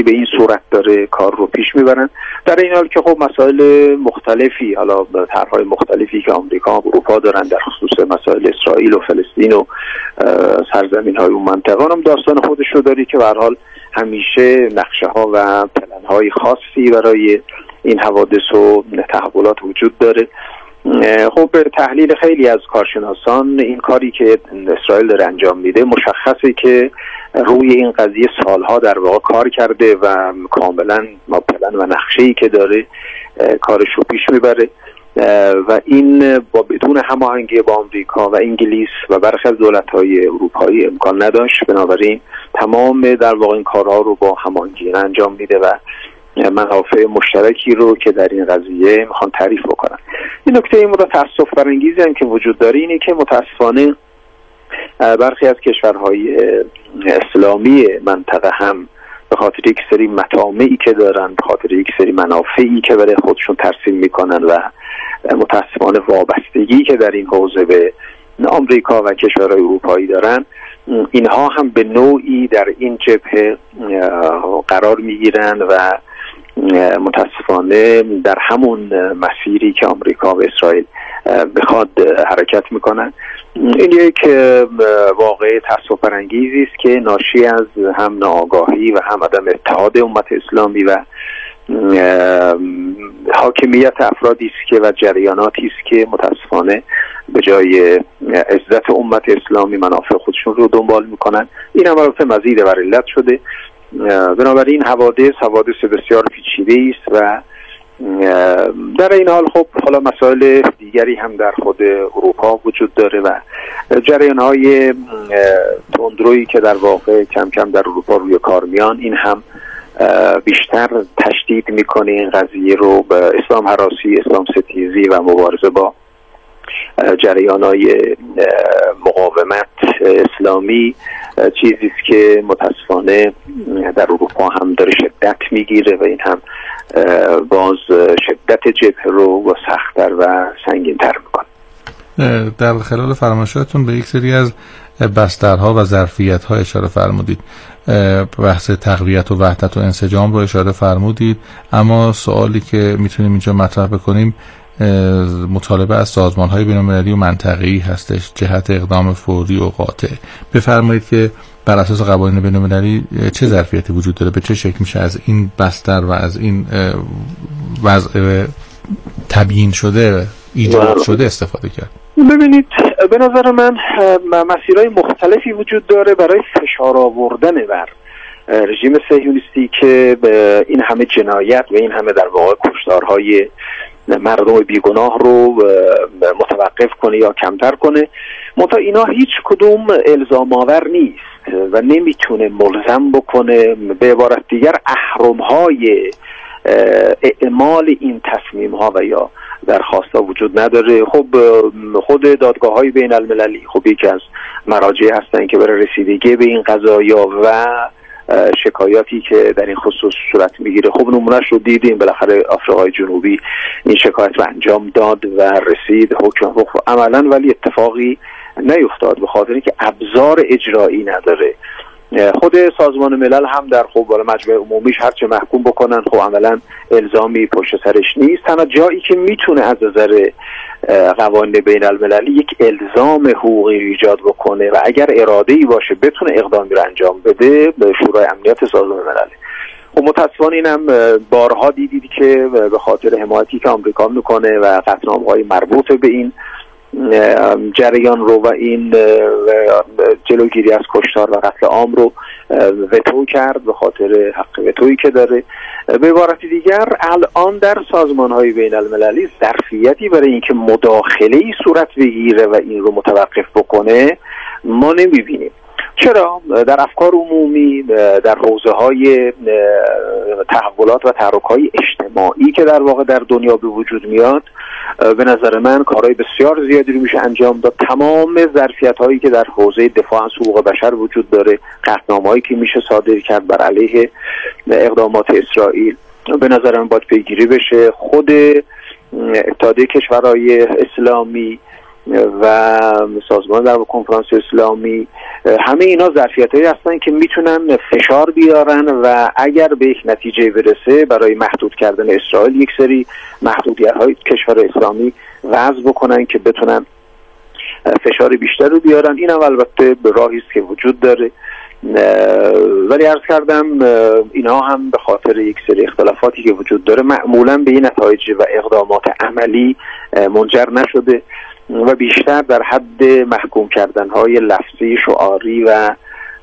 به این صورت داره کار رو پیش میبرن. در این حال که خب مسائل مختلفی، حالا طرح‌های مختلفی که آمریکا و اروپا دارن در خصوص مسائل اسرائیل و فلسطین و سرزمین‌های اون منطقه هم داستان خودش رو داری که به هر حال همیشه نقشه‌ها و پلن‌های خاصی برای این حوادث و تحولات وجود داره. خب به تحلیل خیلی از کارشناسان این کاری که اسرائیل داره انجام میده مشخصه که روی این قضیه سالها در واقع کار کرده و کاملا پلن و نقشه‌ای که داره کارش رو پیش میبره و این با بدون هماهنگی با آمریکا و انگلیس و برخی از دولت‌های اروپایی امکان نداشت. بنابراین تمام در واقع این کارها رو با هماهنگی انجام میده و منافع مشترکی رو که در این قضیه میخوان تعریف بکنن. این نکته این مورد تأسف برانگیزی هم که وجود داره اینه که متاسفانه برخی از کشورهای اسلامی منطقه هم به خاطر یک سری مطامعی که دارن، به خاطر یک سری منافعی که برای خودشون ترسیم میکنن و متاسفانه وابستگی که در این حوزه به آمریکا و کشورهای اروپایی دارن، اینها هم به نوعی در این جبهه قرار میگیرن و متاسفانه در همون مسیری که آمریکا و اسرائیل بخواد حرکت میکنن. این یک واقعه تأسف برانگیزی است که ناشی از هم ناآگاهی و هم عدم اتحاد امت اسلامی و حاکمیت افرادی است که و جریاناتی است که متاسفانه به جای عزت امت اسلامی منافع خودشون رو دنبال میکنن. این هم البته مزید بر علت شده. بنابراین حوادث بسیار پیچیده است و در این حال خب حالا مسائل دیگری هم در خود اروپا وجود داره و جریان‌های تندرویی که در واقع کم کم در اروپا روی کار میان، این هم بیشتر تشدید میکنه این قضیه رو به اسلام هراسی، اسلام ستیزی و مبارزه با جریان‌های مقاومت اسلامی، چیزی است که متاسفانه در اروپا هم داره شدت میگیره و این هم باز شدت جبهه رو سخت‌تر و سنگین‌تر میکنه. در خلال فرمایشاتتون به یک سری از بسترها و ظرفیت‌ها اشاره فرمودید. بحث تقویت و وحدت و انسجام رو اشاره فرمودید، اما سوالی که میتونیم اینجا مطرح بکنیم مطالبه از سازمان‌های بین‌المللی و منطقه‌ای هستش جهت اقدام فوری و قاطع. بفرمایید که بر اساس قوانین بین‌المللی چه ظرفیتی وجود داره، به چه شکل میشه از این بستر و از این وضع تبیین شده ایجاد شده استفاده کرد؟ ببینید، به نظر من مسیرهای مختلفی وجود داره برای فشار آوردن بر رژیم صهیونیستی که این همه جنایت و این همه در واقع کشتارهای مردم بیگناه رو متوقف کنه یا کمتر کنه. منتها اینا هیچ کدوم الزام آور نیست و نمیتونه ملزم بکنه. به عبارت دیگر اهرم‌های اعمال این تصمیم‌ها و یا درخواست‌ها وجود نداره. خب خود دادگاه‌های بین المللی خب یکی از مراجع هستن که برای رسیدگی به این قضایا و شکایاتی که در این خصوص صورت میگیره، خب نمونهش رو دیدیم. بالاخره آفریقای جنوبی این شکایت رو انجام داد و رسید حکم عملاً، ولی اتفاقی نیفتاد به خاطر اینکه ابزار اجرایی نداره. خود سازمان ملل هم در خب مجمع عمومیش هرچه محکوم بکنن خب عملاً الزامی پشت سرش نیست. تنها جایی که میتونه از نظر قوانین بین المللی یک الزام حقوقی ایجاد بکنه و اگر اراده‌ای باشه بتونه اقدامی رو انجام بده به شورای امنیت سازمان ملل. خب متاسفانه اینم بارها دیدید که به خاطر حمایتی که آمریکا میکنه و قطعنامه‌های مربوط به این جریان رو و این جلوگیری از کشتار و قتل عام رو وتو کرد به خاطر حق وتویی که داره. به عبارت دیگر الان در سازمان‌های بین المللی ظرفیتی برای اینکه مداخله‌ای صورت بگیره و این رو متوقف بکنه ما نمی‌بینیم. چرا؟ در افکار عمومی، در حوزه‌های تحولات و تحرک‌های اجتماعی که در واقع در دنیا به وجود میاد، به نظر من کارهای بسیار زیادی رو میشه انجام داد. تمام ظرفیت‌هایی که در حوزه دفاع از حقوق بشر وجود داره، قطعنامه‌هایی که میشه صادر کرد بر علیه اقدامات اسرائیل، به نظر من باید پیگیری بشه. خود اتحادیه کشورهای اسلامی و سازمان در کنفرانس اسلامی، همه اینا ظرفیت‌هایی هستن که میتونن فشار بیارن و اگر به یک نتیجه برسه برای محدود کردن اسرائیل یک سری محدودیت‌های کشور اسلامی وضع بکنن که بتونن فشار بیشتر رو بیارن. این هم البته به راهی است که وجود داره، ولی عرض کردم اینها هم به خاطر یک سری اختلافاتی که وجود داره معمولا به این نتایج و اقدامات عملی منجر نشده و بیشتر در حد محکوم کردن‌های لفظی، شعاری و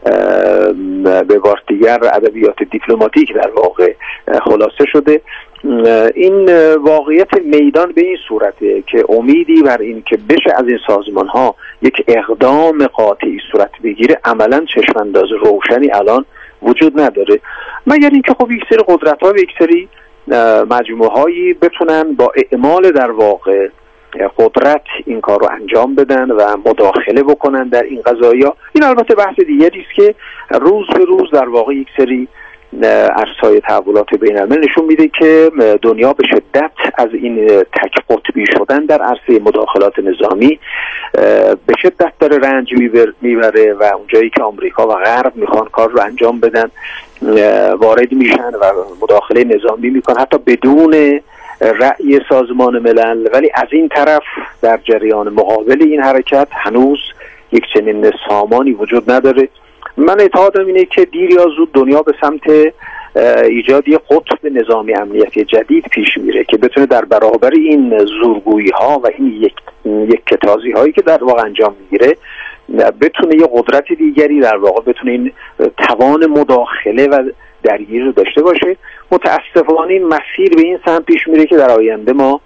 به بار دیگر ادبیات دیپلماتیک در واقع خلاصه شده. این واقعیت میدان به این صورته که امیدی بر این که بشه از این سازمان‌ها یک اقدام قاطعی صورت بگیره عملاً چشم‌انداز روشنی الان وجود نداره، مگر اینکه خب یک سری قدرت‌ها و یک سری مجموعه‌هایی بتونن با اعمال در واقع قدرت این کار رو انجام بدن و مداخله بکنن در این قضایا. این البته بحث دیگری است که روز به روز در واقع یک سری عرصه‌های تحولات بین‌الملل نشون میده که دنیا به شدت از این تک قطبی شدن در عرصه مداخلات نظامی به شدت داره رنج میبره و اونجایی که آمریکا و غرب میخوان کار رو انجام بدن وارد میشن و مداخله نظامی میکنن حتی بدون رأی سازمان ملل، ولی از این طرف در جریان مقابل این حرکت هنوز یک چنین سامانی وجود نداره. من اعتقادم اینه که دیر یا زود دنیا به سمت ایجاد یک قطب نظامی امنیتی جدید پیش میره که بتونه در برابر این زورگویی ها و این یک کتازی هایی که در واقع انجام میگیره بتونه یک قدرت دیگری در واقع بتونه این توان مداخله و درگیری رو داشته باشه. متاسفانه این مسیر به این سمت پیش میره که در آینده ما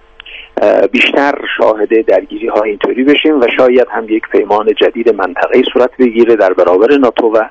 بیشتر شاهد درگیری ها اینطوری بشیم و شاید هم یک پیمان جدید منطقه‌ای صورت بگیره در برابر ناتو و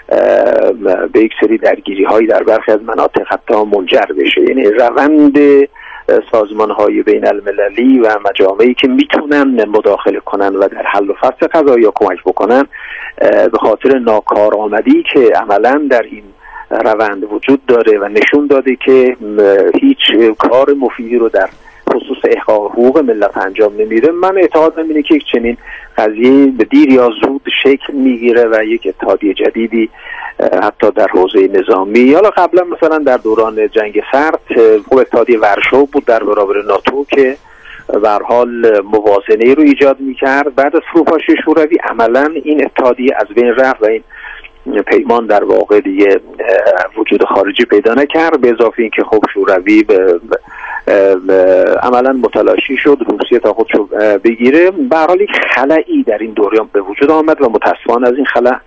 به یک سری درگیری هایی در برخی از مناطق حتی منجر بشه. یعنی روند سازمان های بین المللی و مجامعی که میتونن مداخله کنن و در حل و فصل قضایا کمک بکنن به خاطر ناکارآمدی که عملا در این روند وجود داره و نشون داده که هیچ کار مفیدی رو در خصوص احقاق حقوق ملت انجام نمیده. من اعتقادم اینه که یک چنین قضیه به دیر یا زود شکل میگیره و یک اتحادیه جدیدی حتی در حوزه نظامی، حالا قبلا مثلا در دوران جنگ سرد خب اتحادیه ورشو بود در برابر ناتو که به هر حال موازنه رو ایجاد میکرد. بعد از فروپاشی شوروی عملا این اتحادیه از بین رفت و این پیمان در واقع دیگه وجود خارجی پیدا نکرد، به اضافه اینکه خب شوروی عملا متلاشی شد، روسیه تا خودشو بگیره. به هر حال یک خلایی در این دوران به وجود آمد و متاسفانه از این خلا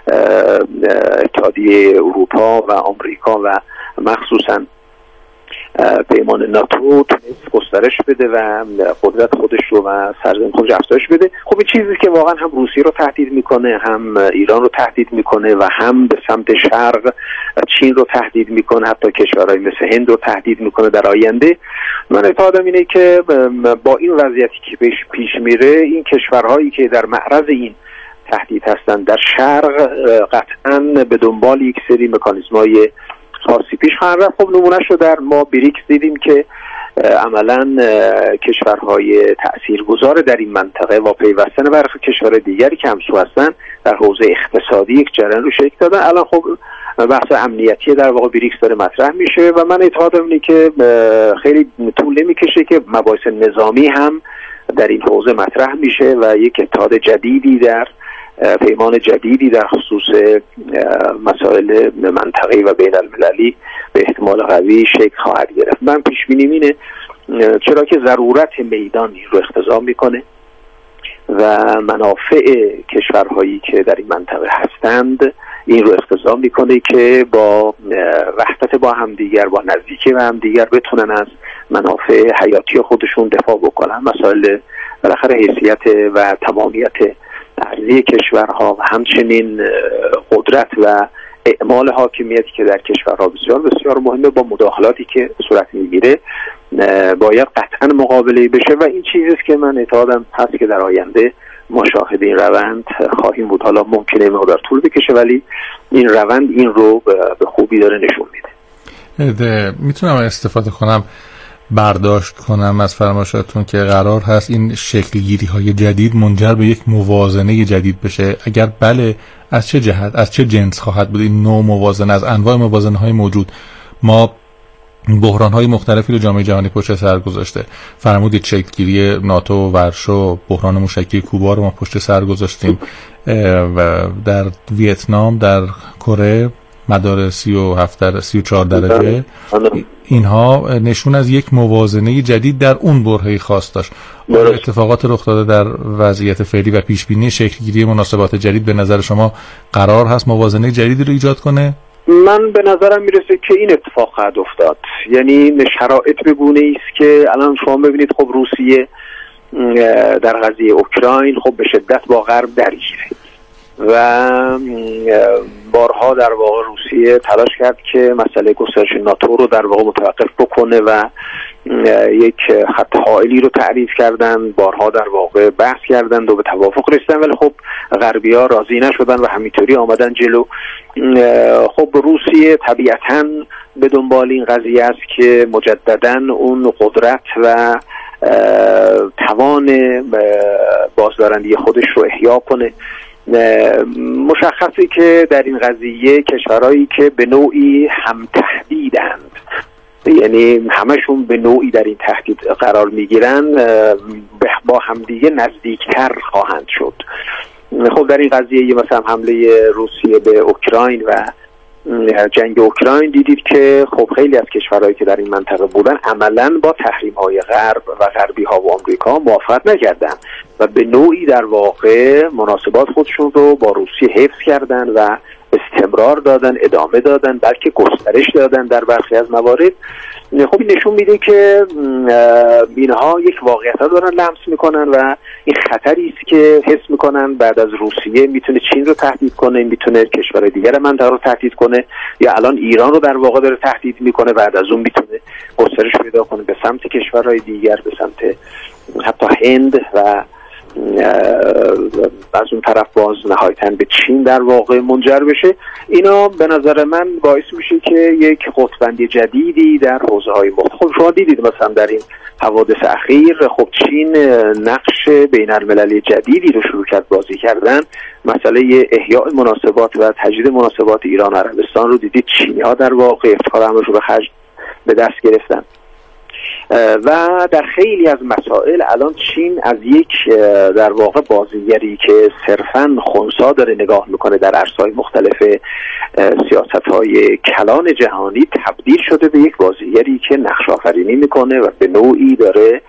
اتحادیه اروپا و آمریکا و مخصوصا پیمان ناتو تونست گسترش بده و قدرت خودش رو و سرزمین خودش افزایش بده. خب این چیزی که واقعا هم روسیه رو تهدید میکنه، هم ایران رو تهدید میکنه و هم به سمت شرق چین رو تهدید میکنه، حتی کشورهای مثل هند رو تهدید میکنه در آینده. من اعتقادم اینه که با این وضعیتی که پیش میره این کشورهایی که در معرض این تهدید هستن در شرق قطعاً به دنبال یک سری مکانیزم‌های خاصی پیش خواهند رفت. خب نمونه‌اش رو در ما بریکس دیدیم که عملاً کشورهای تأثیرگذار در این منطقه و پیوستن برخی کشورهای دیگری که همسو هستن در حوزه اقتصادی یک جریان رو شکل دادن. الان خب بحث امنیتی در واقع بریکس داره مطرح میشه و من اعتقادم اینه که خیلی طول نمیکشه که مباحث نظامی هم در این حوزه مطرح میشه و یک اتحاد جدیدی در پیمان جدیدی در خصوص مسائل منطقه‌ای و بین المللی به احتمال قوی شکل خواهد گرفت. من پیش بینیم اینه، چرا که ضرورت میدان رو اقتضا میکنه و منافع کشورهایی که در این منطقه هستند این رو اقتضا میکنه که با وحدت با همدیگر، با نزدیکی به همدیگر بتونن از منافع حیاتی خودشون دفاع بکنن. مسائل بالاخره حیثیت و تمامیت ارضی کشورها و همچنین قدرت و اعمال حاکمیتی که در کشورها بسیار بسیار مهمه، با مداخلاتی که صورت میگیره باید قطعا مقابله بشه و این چیزیست که من اعتقادم هست که در آینده ما شاهد این روند خواهیم بود. حالا ممکنه مقدار طول بکشه ولی این روند این رو به خوبی داره نشون میده. میتونم استفاده کنم برداشت کنم از فرمایشاتون که قرار هست این شکلگیری های جدید منجر به یک موازنه جدید بشه؟ اگر بله، از چه جهت، از چه جنس خواهد بود این نوع موازنه؟ از انواع موازنه های موجود ما بحران های مختلفی رو جامعه جهانی پشت سر گذاشته. فرمودید شکلگیری ناتو و ورشو، بحران موشکی کوبا رو ما پشت سر گذاشتیم و در ویتنام، در کره مدار 34 درجه. اینها نشون از یک موازنه جدید در اون برهه خاص داشت. اتفاقات رخ داده در وضعیت فعلی و پیش بینی شکلگیری مناسبات جدید به نظر شما قرار هست موازنه جدیدی رو ایجاد کنه؟ من به نظرم میرسه که این اتفاق خواهد افتاد. یعنی شرایط به گونه‌ای است که الان شما ببینید خب روسیه در قضیه اوکراین خب به شدت با غرب درگیره و بارها در واقع روسیه تلاش کرد که مسئله گسترش ناتو رو در واقع متوقف بکنه و یک خط حائلی رو تعریف کردن، بارها در واقع بحث کردند و به توافق رسیدن، ولی خب غربی‌ها راضی نشدن و همینطوری آمدن جلو. خب روسیه طبیعتاً به دنبال این قضیه است که مجدداً اون قدرت و توان بازدارندگی خودش رو احیا کنه. مشخصی که در این قضیه کشورهایی که به نوعی هم تهدیدند، یعنی همشون به نوعی در این تهدید قرار میگیرن، با همدیگه نزدیکتر خواهند شد. خب در این قضیه مثلا حمله روسیه به اوکراین و جنگ اوکراین دیدید که خب خیلی از کشورهایی که در این منطقه بودن عملاً با تحریم‌های غرب و غربی‌ها و آمریکا موافقت نکردن و به نوعی در واقع مناسبات خودشون رو با روسیه حفظ کردن و استمرار دادن، ادامه دادن، بلکه گسترش دادن در برخی از موارد. خب این نشون میده که اینها یک واقعیت دارن لمس میکنن و این خطری است که حس میکنن بعد از روسیه میتونه چین رو تهدید کنه، میتونه کشور دیگر منطقه رو تهدید کنه، یا الان ایران رو در واقع داره تهدید میکنه، بعد از اون میتونه گسترش پیدا کنه به سمت کشورهای دیگر، به سمت حتی هند و از اون طرف باز نهایتاً به چین در واقع منجر بشه. اینا به نظر من باعث میشه که یک قطب‌بندی جدیدی در حوزه‌های مختلف. شما دیدید مثلا در این حوادث اخیر خب چین نقش بین‌المللی جدیدی رو شروع کرد بازی کردن. مسئله احیاء مناسبات و تجدید مناسبات ایران و عربستان رو دیدید چینی‌ها در واقع افتخار امرش رو به دست گرفتن و در خیلی از مسائل الان چین از یک در واقع بازیگری که صرفاً خنثی داره نگاه میکنه در عرصه‌های مختلف سیاست‌های کلان جهانی، تبدیل شده به یک بازیگری که نقش آفرینی میکنه و به نوعی داره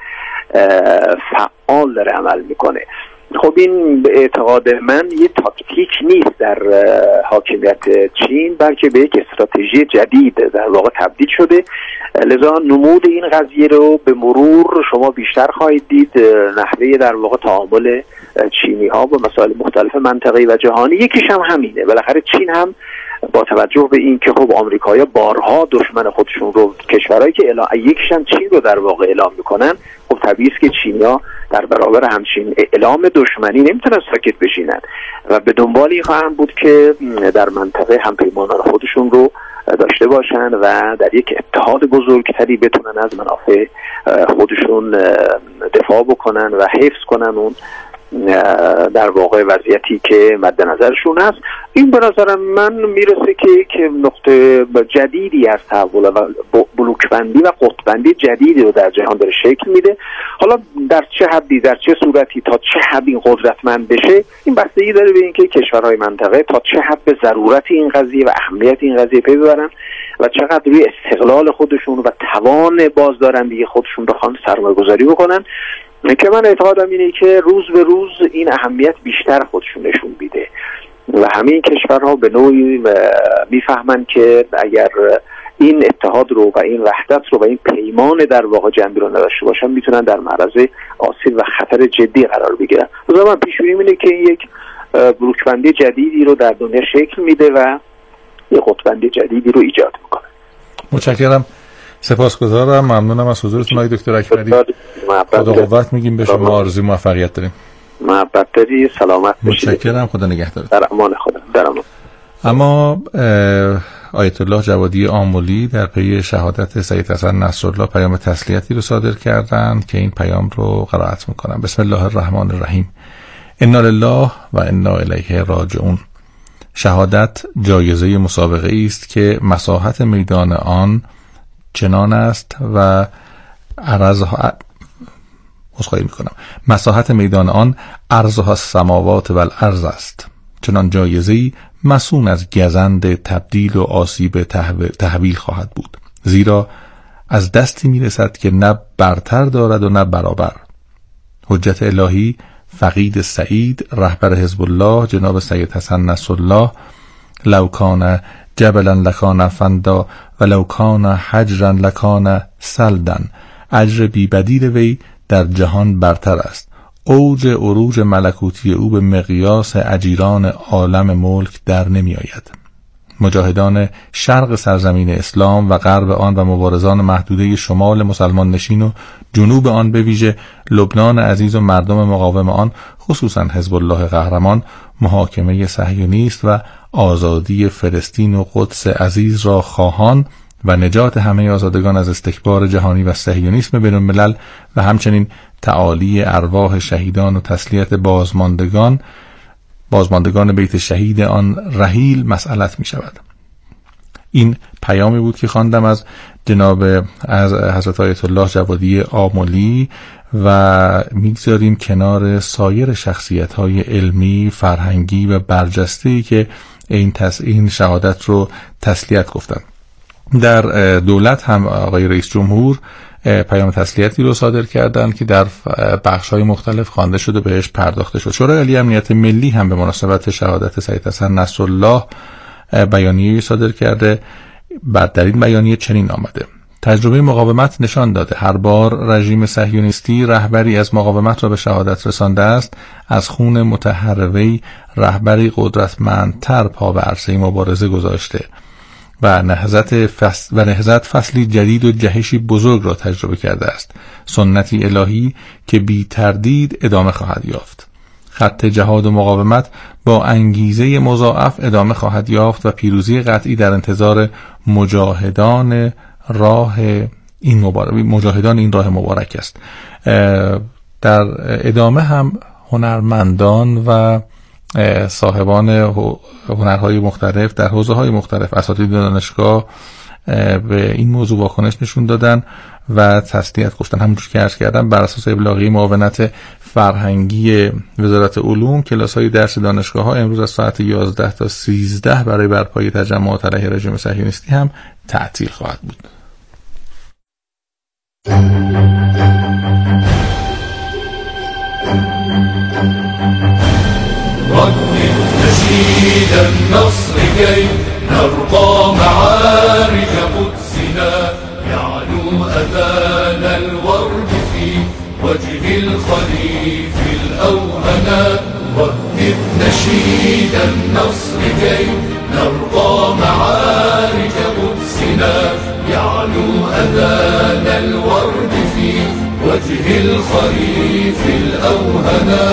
فعال داره عمل میکنه. خب این به اعتقاد من یه تاکتیک نیست در حاکمیت چین، بلکه به یک استراتژی جدید در واقع تبدیل شده. لذا نمود این قضیه رو به مرور شما بیشتر خواهید دید. نحوه در واقع تعامل چینی ها با مسائل مختلف منطقه‌ای و جهانی یکیش هم همینه. بالاخره چین هم با توجه به این که خب آمریکایی‌ها بارها دشمن خودشون رو، کشورهایی که یکیش هم چین رو در واقع اعلام میکنن، خب طبیعیه که چینی‌ها در برابر همچین اعلام دشمنی نمیتونن ساکت بشینن و به دنبال این خواهند بود که در منطقه همپیمانان خودشون رو داشته باشن و در یک اتحاد بزرگتری بتونن از منافع خودشون دفاع بکنن و حفظ کنن اون در واقع وضعیتی که مد نظرشون هست. این به نظر من میرسه که نقطه جدیدی از تحول و بلوکبندی و قطببندی جدیدی رو در جهان داره شکل میده. حالا در چه حدی، در چه صورتی، تا چه حد این قدرتمند بشه، این بستگی داره به اینکه کشورهای منطقه تا چه حد به ضرورت این قضیه و اهمیت این قضیه پی ببرن و چقدر روی استقلال خودشون و توان بازدارندگی خودشون بخوان سرمایه‌گذاری بکنن، که من اعتقادم اینه که روز به روز این اهمیت بیشتر خودشون نشون میده و همین کشورها به نوعی میفهمن که اگر این اتحاد رو و این وحدت رو و این پیمان در واقع جنبی رو نداشته باشن، میتونن در معرض آسیب و خطر جدی قرار بگیرن. لذا من پیش بینی اینه که یک بلوکبندی جدیدی رو در دنیا شکل میده و یک قطببندی جدیدی رو ایجاد میکنه. متشکرم، سپاسگزارم، ممنونم از حضورتون آقای دکتر اکبری. خدا قوت میگیم به شما، آرزوی موفقیت داریم. محبت داری، سلامت باشید. متشکرم، خدا نگهدارت. در امان خدا. در امان. اما آیت الله جوادی آملی در پی شهادت سید حسن نصرالله پیام تسلیتی رو صادر کردند که این پیام رو قرائت میکنم. بسم الله الرحمن الرحیم. انا لله و انا الیه راجعون. شهادت جایزه مسابقه است که مساحت میدان آن چنان است و مساحت میدان آن عرضها السماوات و الارض است. چنان جایزه‌ای مسون از گزند تبدیل و آسیب تحویل خواهد بود، زیرا از دستی میرسد که نه برتر دارد و نه برابر. حجت الهی فقید سعید رهبر حزب الله جناب سید حسن نصرالله لو کان جبلا لکان فندا و لو کان حجرا لکان سلدن. اجر بی بدیل وی در جهان برتر است. اوج عروج ملکوتی او به مقیاس اجیران عالم ملک در نمی آید. مجاهدان شرق سرزمین اسلام و غرب آن و مبارزان محدوده شمال مسلمان نشین و جنوب آن به ویژه لبنان عزیز و مردم مقاوم آن خصوصا حزب الله قهرمان محاکمه صهیونیست و آزادی فلسطین و قدس عزیز را خواهان و نجات همه آزادگان از استکبار جهانی و صهیونیسم بین الملل و همچنین تعالی ارواح شهیدان و تسلیت بازماندگان بیت شهید آن رحیل مسئلت می شود. این پیامی بود که خواندم از جناب از حضرت آیت الله جوادی آملی و میگذاریم کنار سایر شخصیت‌های علمی، فرهنگی و برجسته‌ای که این شهادت رو تسلیت گفتند. در دولت هم آقای رئیس جمهور پیام تسلیتی رو صادر کردند که در بخش‌های مختلف خوانده شده و بهش پرداخته شد. شورای عالی امنیت ملی هم به مناسبت شهادت سید حسن نصرالله بیانیه‌ای صادر کرده. در این بیانیه چنین آمده: تجربه مقاومت نشان داده هر بار رژیم صهیونیستی رهبری از مقاومت را به شهادت رسانده است، از خون متحروی رهبری قدرتمندتر پا به عرصه مبارزه گذاشته و نهضت فصلی جدید و جهشی بزرگ را تجربه کرده است. سنتی الهی که بی تردید ادامه خواهد یافت. خط جهاد و مقاومت با انگیزه مضاعف ادامه خواهد یافت و پیروزی قطعی در انتظار مجاهدان این راه مبارک است. در ادامه هم هنرمندان و صاحبان هنرهای مختلف در حوزه‌های مختلف، اساتید دانشگاه به این موضوع واکنش نشون دادن و تسلیت گفتن. همونجور که عرض کردم بر اساس ابلاغیه معاونت فرهنگی وزارت علوم کلاس‌های درس دانشگاه‌ها امروز از ساعت 11 تا 13 برای برپایی تجمعات علیه رژیم صهیونیستی هم تعطیل خواهد بود. نشيد النصر كي نرقى معارك قدسنا، يعلو أذان الورد في وجه الخليف الأوهنا. ردد نشيد النصر كي نرقى معارك قدسنا، يعلو أذان الورد في وجه الخليف الأوهنا.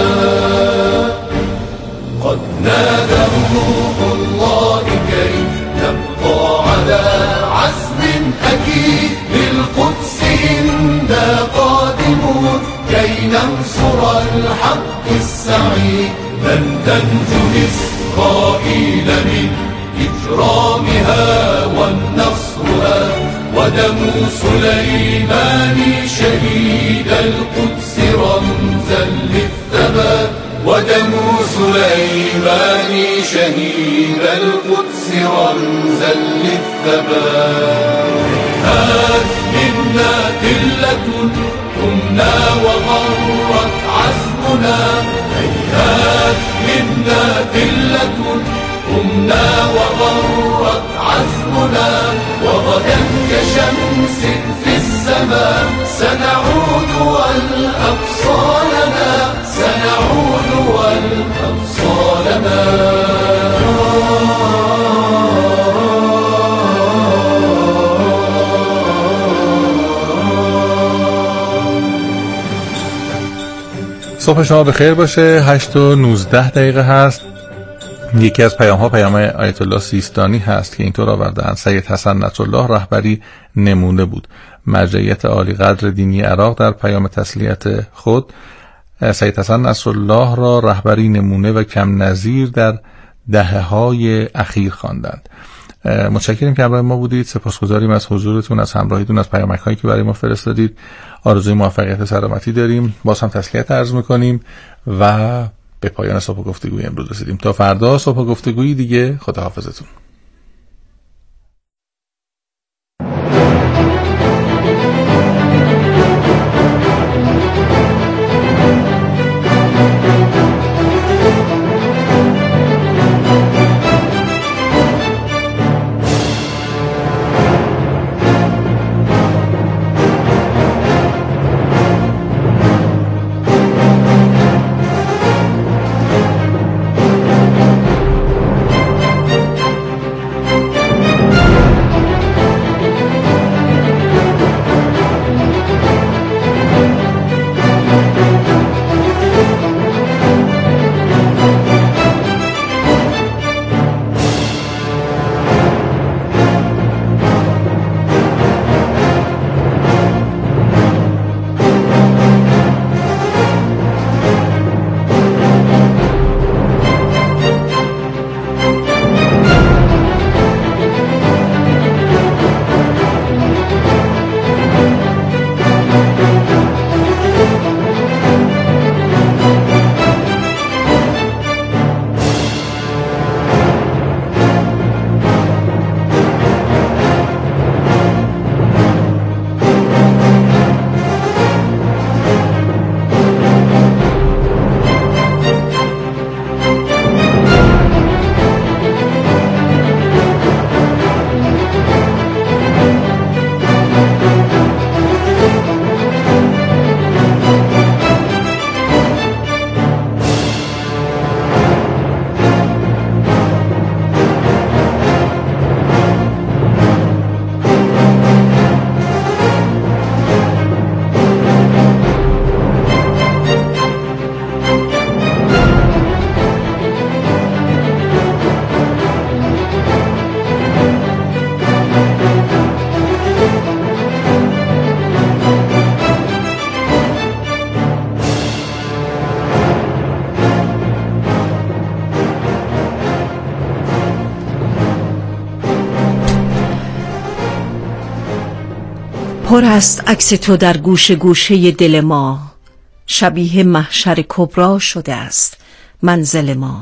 قد نادى روح الله كي نبقى على عزم أكيد، للقدس إنا قادمون كي ننصر الحق السعيد. لن تنجو إسرائيل من إجرامها والنصرها، ودم سليمان شهيد القدس رمزا للثبات، ودم سليمان شهيد القدس رمزا للثبات. هات منا ذلة قمنا وغرت عزمنا، هيهات منا ذلة قمنا وغرت عزمنا. وغدا كشمس في السماء سنعود والأقصى لنا، سنعود والأقصى لنا. صبح شما بخیر باشه. 8:19 هست. یکی از پیام‌ها پیام آیت الله سیستانی هست که اینطور آورده‌اند: سید حسن نصرالله رهبری نمونه بود. مرجعیت عالی قدر دینی عراق در پیام تسلیت خود سید حسن نصرالله را رهبری نمونه و کم نظیر در دهه‌های اخیر خواندند. متشکریم که همراه ما بودید. سپاسگزاریم از حضورتون، از همراهیتون، از پیامک‌هایی که برای ما فرستادید. آرزوی موفقیت و سلامتی داریم. باز هم تسلیت عرض می‌کنیم و به پایان صبح گفتگوی امروز رسیدیم. تا فردا صبح گفتگویی دیگه. خداحافظتون. پر است عکس تو در گوشه گوشه دل ما، شبیه محشر کبرا شده است منزل ما.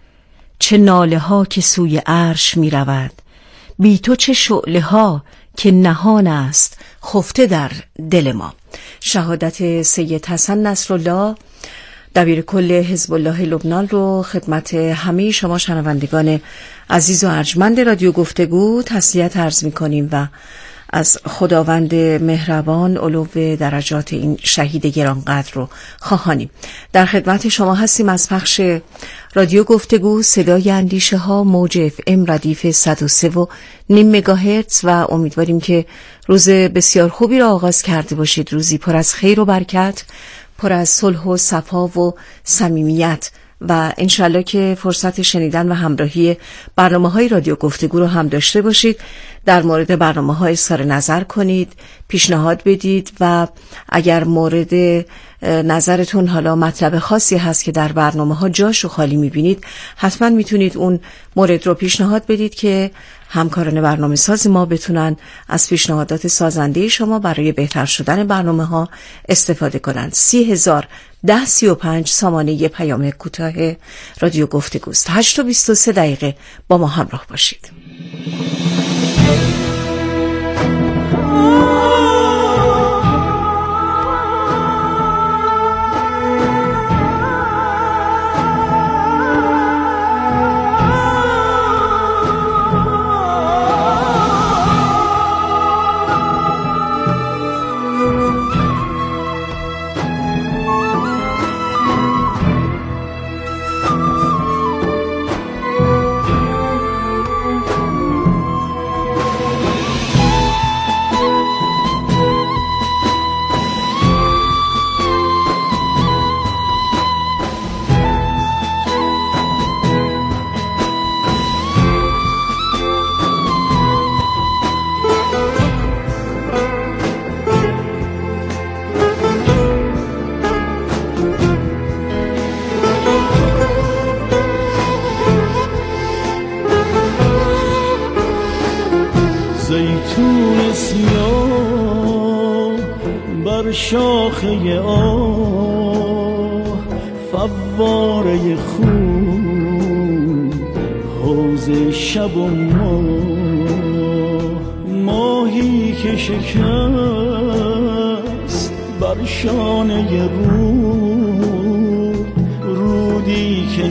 چه ناله ها که سوی عرش می رود، بی تو چه شعله ها که نهان است خفته در دل ما. شهادت سید حسن نصرالله دبیر کل حزب الله لبنان رو خدمت همه شما شنوندگان عزیز و ارجمند رادیو گفتگو تسلیت عرض می کنیم و از خداوند مهربان علو درجات این شهید گرانقدر رو خواهانیم. در خدمت شما هستیم از پخش رادیو گفتگو، صدای اندیشه ها، موج اف ام ردیف 103.5 مگاهرتز، و امیدواریم که روز بسیار خوبی را آغاز کرده باشید. روزی پر از خیر و برکت، پر از صلح و صفا و صمیمیت، و انشالله که فرصت شنیدن و همراهی برنامه‌های رادیو گفتگو رو هم داشته باشید. در مورد برنامه‌ها اظهار نظر کنید، پیشنهاد بدید، و اگر مورد نظرتون حالا مطلب خاصی هست که در برنامه‌ها جاشو خالی می‌بینید، حتما میتونید اون مورد رو پیشنهاد بدید که همکاران برنامه ساز ما بتونن از پیشنهادات سازنده شما برای بهتر شدن برنامه‌ها استفاده کنند. 30,010-35 سامانه پیام کوتاه رادیو گفتگوست. 8:23 دقیقه با ما همراه باشید. سیاه بر شاخه آه، فواره خون حوض شب و ماهی که شکست بر شانه رودی که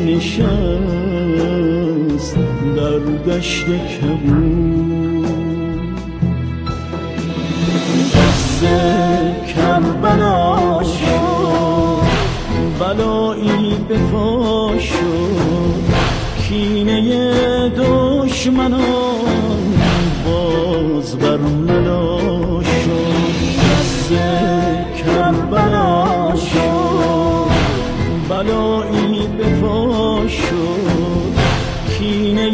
نشست در دشت کبود. دست کربلا شد بلایی به پا شد، کینه دشمنان باز بر ملا شد. دست کربلا شد بلایی به پا شد، کینه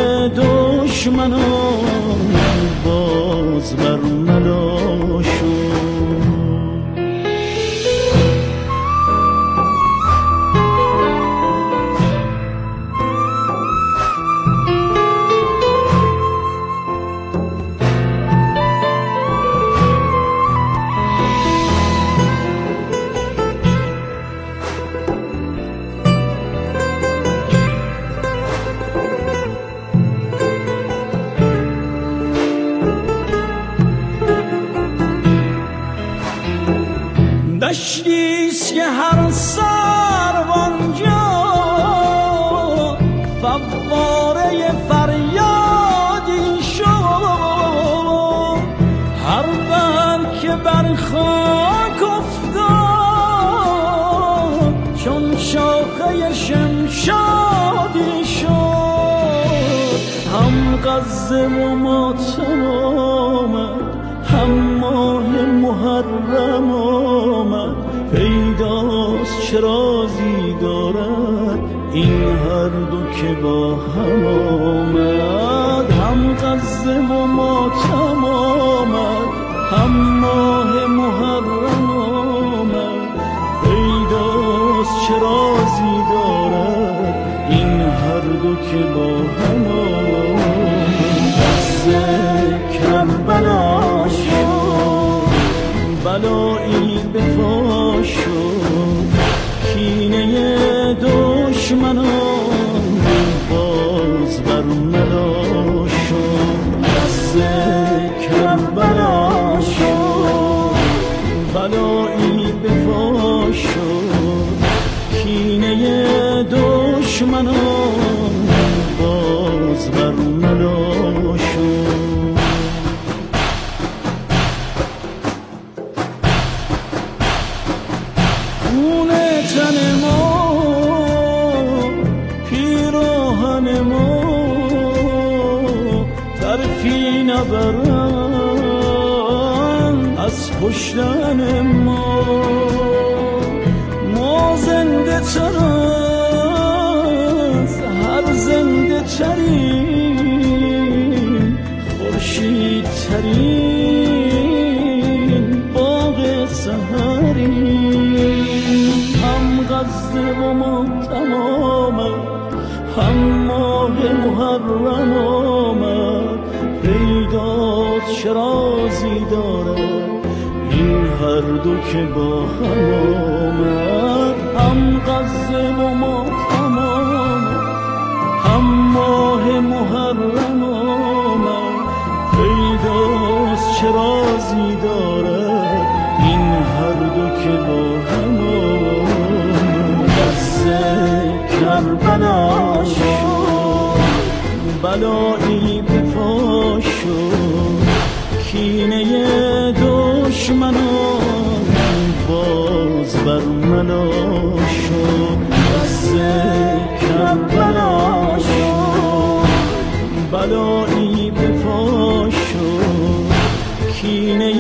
دشمنان باز بر ملا شد. دشتیست که هر سروانجا فواره فریادی شد، هر بر که بر خاک افتاد چون شاخه شمشادی شد. هم غزه و ماتم آمد، هم ماه محرم آمد، پیداست چه رازی دارد این هر دو که با هم آمد. هم غزه و ماتم آمد، هم ماه محرم آمد، پیداست چه رازی دارد این هر دو که با هم آمد. دست کربلا شد بلایی به پا شد، کینه دشمنان باز بر ملا شد. دست کربلا شد بلایی به پا شد، کینه دشمنان باز بر ملا شد. تن ما پیراهن ما طرفی نبرن از کشتن ما زنده تر از هر زنده ترین خورشید ترین باغ سحرین. هم غزه و ماتم آمد، هم ماه محرم آمد، پیداست چه رازی دارد این هر دو که با هم آمد. هم غزه و ماتم آمد، هم ماه محرم آمد، پیداست چه رازی دارد این هر دو که با هم آمد. کربلا شد بلایی به پا شد، کینه دشمنان باز بر ملا شد. دست کربلا شد بلایی به پا شد، کینه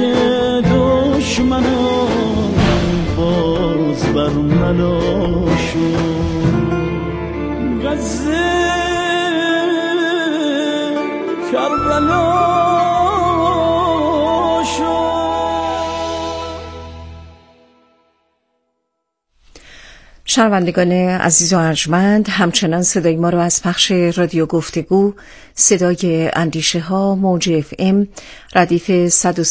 دشمنان باز بر ملا شد. غزه کربلا شنوندگان عزیز و ارجمند، همچنان صدای ما رو از پخش رادیو گفتگو صدای اندیشه ها موج FM ردیف 103